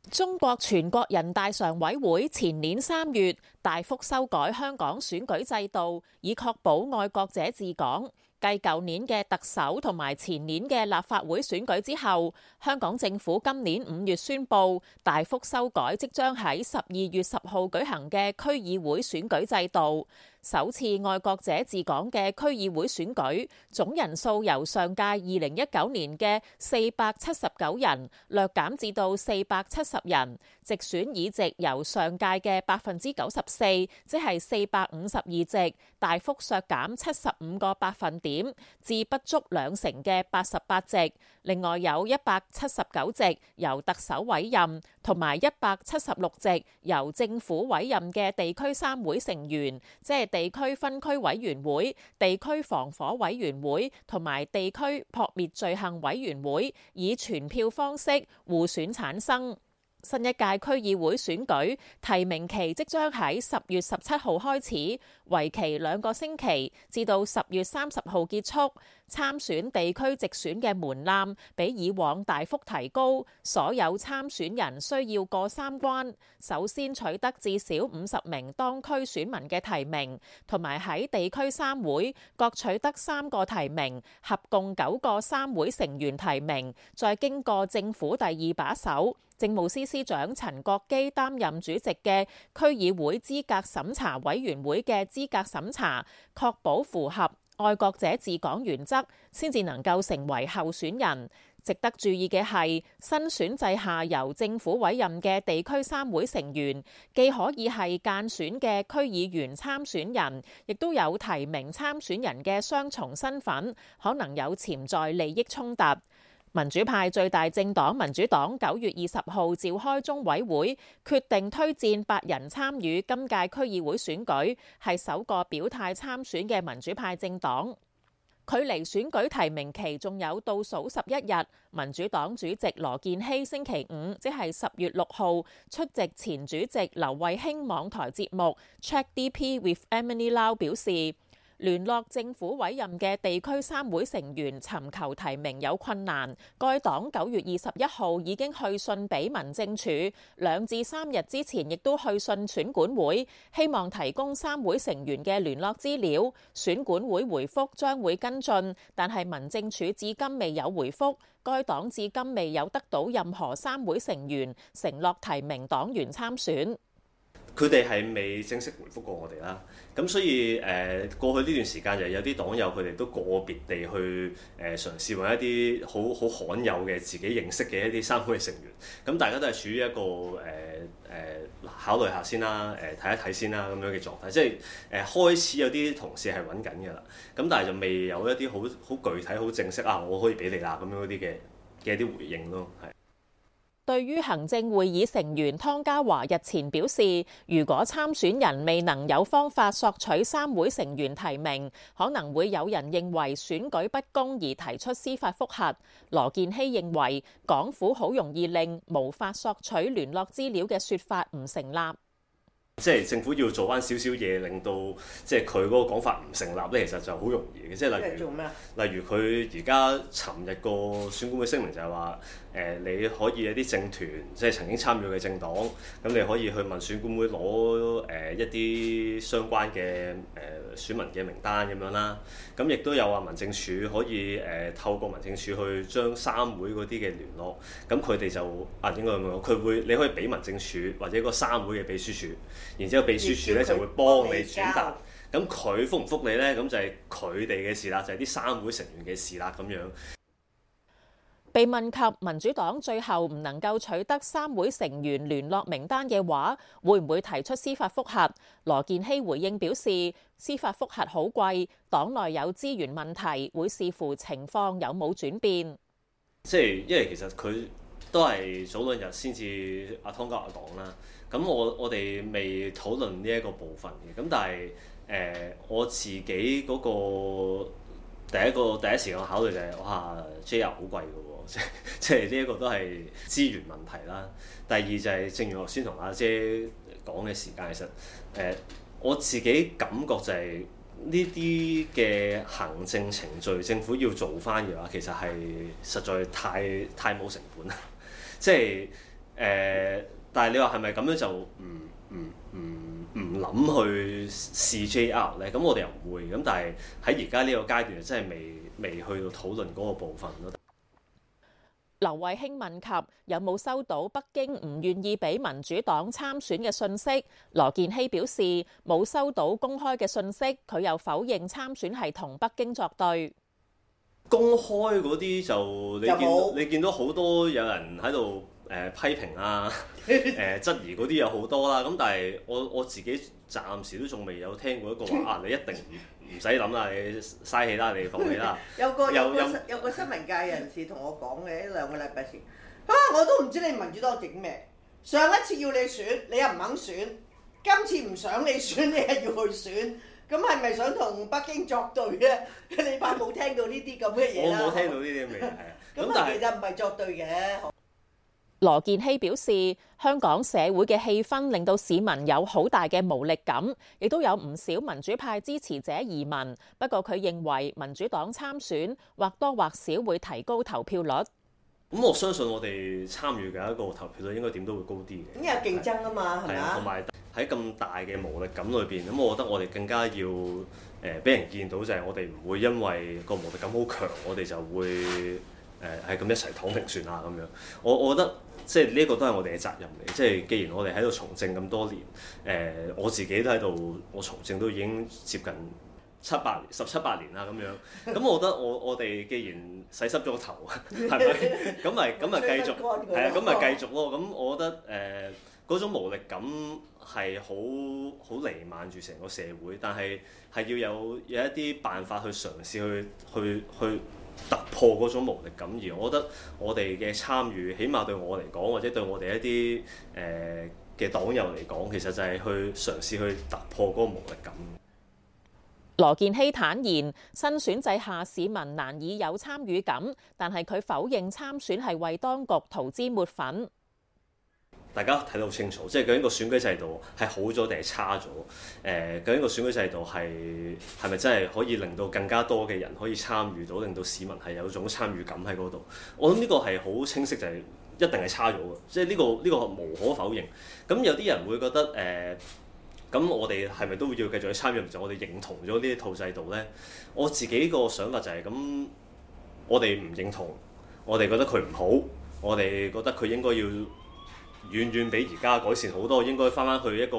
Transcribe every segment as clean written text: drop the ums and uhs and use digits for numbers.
中國全國人大常委會前年3月大幅修改香港選舉制度，以確保愛國者治港。繼舊年嘅特首同埋前年嘅立法會選舉之後，香港政府今年5月宣布大幅修改即將喺12月10號舉行嘅區議會選舉制度。首次愛國者治港嘅區議會選舉，總人數由上屆2019年嘅479人略減至到470人，直選議席由上屆嘅94%，即係452席，大幅削減75個百分點，至不足2成嘅88席。另外有179席由特首委任，同埋176席由政府委任嘅地區3會成員，即係地區分區委員會、地區防火委員會同埋地區撲滅罪行委員會，以全票方式互選產生。新一屆區議會選舉提名期即將喺10月17號開始，為期2個星期，至到10月30號結束。參選地區直選嘅門檻比以往大幅提高，所有參選人需要過3關，首先取得至少50名當區選民嘅提名，同埋喺地區3會各取得3個提名，合共9個3會成員提名，再經過政府第2把手政務司司長陳國基擔任主席嘅區議會資格審查委員會嘅資格審查，確保符合愛國者治港原則，先至能夠成為候選人。值得注意嘅係，新選制下由政府委任嘅地區3會成員，既可以係間選嘅區議員參選人，亦都有提名參選人嘅雙重身份，可能有潛在利益衝突。民主派最大政黨民主黨9月20號召開中委會，決定推薦8人參與今屆區議會選舉，係首個表態參選嘅民主派政黨。距離選舉提名期仲有倒數11日，民主黨主席羅健熙星期五，即係10月6號出席前主席劉慧卿網台節目 Check DP with Emily Lau 表示，聯絡政府委任嘅地區3會成員尋求提名有困難，該黨9月21號已經去信俾民政處，2至3日之前亦都去信選管會，希望提供3會成員嘅聯絡資料。選管會回覆將會跟進，但係民政處至今未有回覆。該黨至今未有得到任何3會成員承諾提名黨員參選。 佢哋係未正式回覆過我哋啦，咁所以過去呢段時間就有啲黨友佢哋都個別地去嘗試揾一啲好罕有嘅自己認識嘅一啲3會成員，咁大家都係處於一個考慮下先啦，睇一睇先啦咁樣嘅狀態，即係開始有啲同事係揾緊㗎啦，咁但係就未有一啲好具體好正式我可以俾你啦咁樣嗰啲嘅一啲回應咯，係。 對於行政會議成員湯家驊日前表示，如果參選人未能有方法索取3會成員提名，可能會有人認為選舉不公而提出司法覆核。羅健熙認為港府好容易令無法索取聯絡資料嘅說法唔成立。 即係政府要做翻少少嘢，令到即係佢嗰個講法唔成立咧，其實就好容易嘅。即係例如佢而家尋日個選管會聲明就係話，你可以有啲政團即係曾經參與嘅政黨，咁你可以去問選管會攞一啲相關嘅選民嘅名單咁樣啦。咁亦都有話民政處可以透過民政處去將3會嗰啲嘅聯絡，咁佢哋就應該咁講，你可以俾民政處或者個3會嘅秘書處。然之後秘書處咧就會幫你轉達，咁佢覆唔覆你咧？咁就係佢哋嘅事啦，就係啲3會成員嘅事啦咁樣。 被問及民主黨最後唔能夠取得3會成員聯絡名單嘅話，會唔會提出司法覆核？羅健熙回應表示，司法覆核好貴，黨內有資源問題，會視乎情況有冇轉變。 即係因為其實佢都係早2日先至阿湯家驊講啦。咁我哋未討論呢一個部分嘅，咁但係我自己嗰個第一時間考慮就係JR 好貴嘅喎，即係呢一個都係資源問題啦。第二就係正如我先同阿姐講嘅時間，其實我自己感覺就係呢啲嘅行政程序政府要做翻嘅話，其實係實在太冇成本啦，即係。 但係你話係咪咁樣就唔諗去試 JR 咧？咁我哋又唔會。咁但係喺而家呢個階段，真係未去到討論嗰個部分咯。 劉慧卿問及有冇收到北京唔願意俾民主黨參選嘅訊息，羅健熙表示冇收到公開嘅訊息，佢又否認參選係同北京作對。 公開嗰啲就你見到好多有人喺度批評啊，質疑嗰啲有好多啦。咁但係我自己暫時都仲未有聽過一個話你一定唔使諗啦，你嘥氣啦，你放棄啦。 有個新聞界人士同我講嘅，2個禮拜前，我都唔知你民主黨整咩。上一次要你選，你又唔肯選；今次唔想你選，你係要去選。咁係咪想同北京作對咧？你怕冇聽到呢啲咁嘅嘢啦？ 我冇聽到呢啲咁嘅嘢，係啊。 咁但係其實唔係作對嘅。 羅健熙表示，香港社會嘅氣氛令到市民有好大嘅無力感，亦都有唔少民主派支持者移民。不過佢認為民主黨參選或多或少會提高投票率。 咁我相信我哋參與嘅一個投票率應該點都會高啲嘅。 咁有競爭啊嘛，係咪啊？ 同埋喺咁大嘅無力感裏邊，咁我覺得我哋更加要俾人見到就係我哋唔會因為個無力感好強，我哋就會係咁一齊躺平算啦咁樣。我覺得即係呢個都係我哋嘅責任嚟。即係既然我哋喺度從政咁多年，我自己都喺度，我從政都已經接近17、8年啦咁樣。咁我覺得我哋既然洗濕咗個頭，係咪？咁咪繼續係啊，咁咪繼續咯。咁我覺得嗰種無力感係好彌漫住成個社會，但係要有一啲辦法去嘗試去突破嗰種無力感。而我覺得我哋嘅參與，起碼對我嚟講，或者對我哋一啲嘅黨友嚟講，其實就係去嘗試去突破嗰個無力感。 羅健熙坦言，新選制下市民難以有參與感，但係佢否認參選係為當局塗脂抹粉。 大家睇得好清楚，即係究竟個選舉制度係好咗定係差咗？究竟個選舉制度係咪真係可以令到更加多嘅人可以參與到，令到市民係有種參與感喺嗰度？我諗呢個係好清晰，就係一定係差咗嘅，即係呢個無可否認。咁有啲人會覺得咁我哋係咪都要繼續去參與？就我哋認同咗呢一套制度呢？我自己個想法就係咁，我哋唔認同，我哋覺得佢唔好，我哋覺得佢應該要遠比而家改善好多，應該翻去一個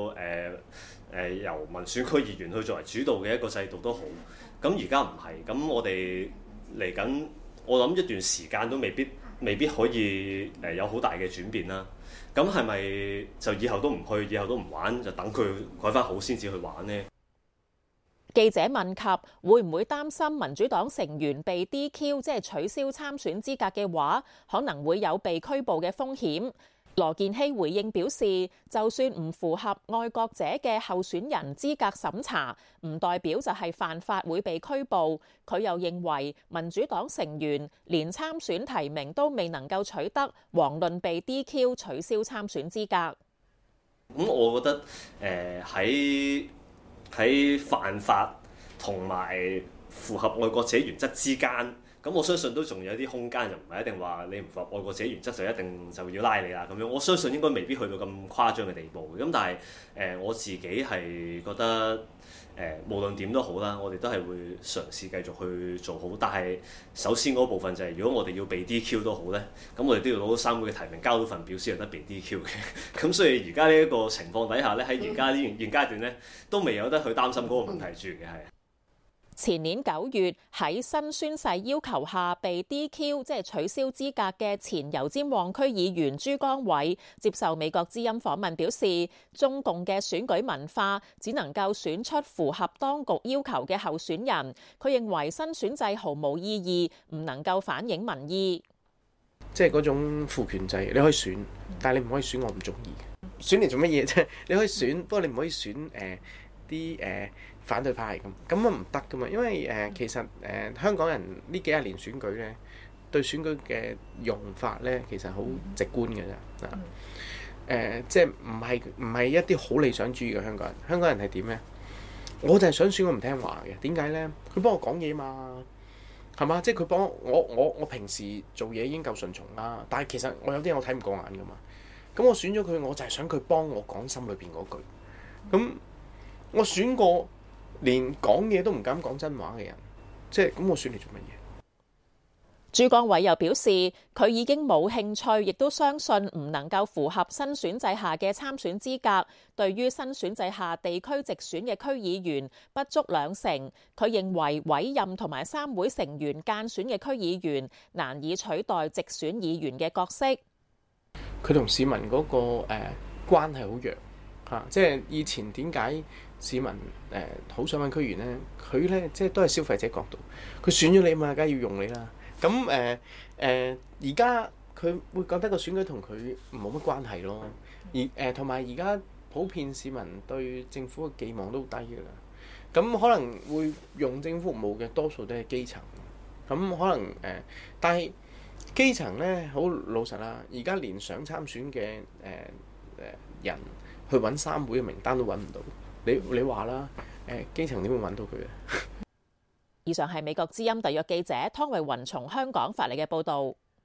由民選區議員去作為主導嘅一個制度都好。咁而家唔係，咁我哋嚟緊，我諗一段時間都未必可以有好大嘅轉變啦。咁係咪就以後都唔去，以後都唔玩，就等佢改翻好先至去玩呢？ 記者問及會唔會擔心民主黨成員被 DQ， 即係取消參選資格嘅話，可能會有被拘捕嘅風險。羅健熙回應表示，就算唔符合愛國者嘅候選人資格審查，唔代表就係犯法會被拘捕。佢又認為民主黨成員連參選提名都未能夠取得，遑論被 DQ 取消參選資格。 咁我覺得喺犯法同埋符合愛國者原則之間。咁我相信都仲有啲空間，就唔係一定話你唔符合愛國者原則就一定就要拉你啦咁樣。我相信應該未必去到咁誇張嘅地步嘅。咁但係我自己係覺得無論點都好啦，我哋都係會嘗試繼續去做好。但係首先嗰部分就係，如果我哋要被 DQ 都好咧，咁我哋都要攞到3會嘅提名，交到份表先有得被 DQ 嘅。咁所以而家呢一個情況底下咧，喺而家呢現階段咧，都未有得去擔心嗰個問題住嘅係。 前年9月喺新宣誓要求下被 DQ， 即係取消資格嘅前油尖旺區議員朱江偉接受美國之音訪問表示，中共嘅選舉文化只能夠選出符合當局要求嘅候選人。佢認為新選制毫無意義，唔能夠反映民意。 即係嗰種父權制，你可以選，但係你唔可以選我唔中意嘅。選嚟做乜嘢啫？你可以選，不過你唔可以選啲反對派咁啊，唔得噶嘛，因為其實香港人呢幾廿年選舉咧，對選舉嘅用法咧，其實好直觀嘅啫。即係唔係一啲好理想主義嘅香港人。香港人係點咧？我就係想選個唔聽話嘅。點解咧？佢幫我講嘢嘛，係嘛？即係佢幫我平時做嘢已經夠順從啦，但係其實我有啲我睇唔過眼噶嘛。 咁我選咗佢，我就係想佢幫我講心裏邊嗰句。咁我選過連講嘢都唔敢講真話嘅人，即係咁，我選你做乜嘢？ 朱江偉又表示，佢已經冇興趣，亦都相信唔能夠符合新選制下嘅參選資格。對於新選制下地區直選嘅區議員不足2成，佢認為委任同埋3會成員間選嘅區議員難以取代直選議員嘅角色。 佢同市民嗰個關係好弱嚇，即係以前點解市民好想揾區議員呢？佢呢，即係都係消費者角度，佢選咗你嘛，梗係要用你啦。咁而家佢會覺得個選舉同佢冇乜關係咯，同埋而家普遍市民對政府嘅寄望都低㗎啦。咁可能會用政府服務嘅多數都係基層，咁可能但係基層咧好老實啦，而家連想參選嘅人去揾3會嘅名單都揾唔到，你話啦，基層點會揾到佢啊？ 以上係美國之音特約記者湯慧雲從香港發嚟嘅報導。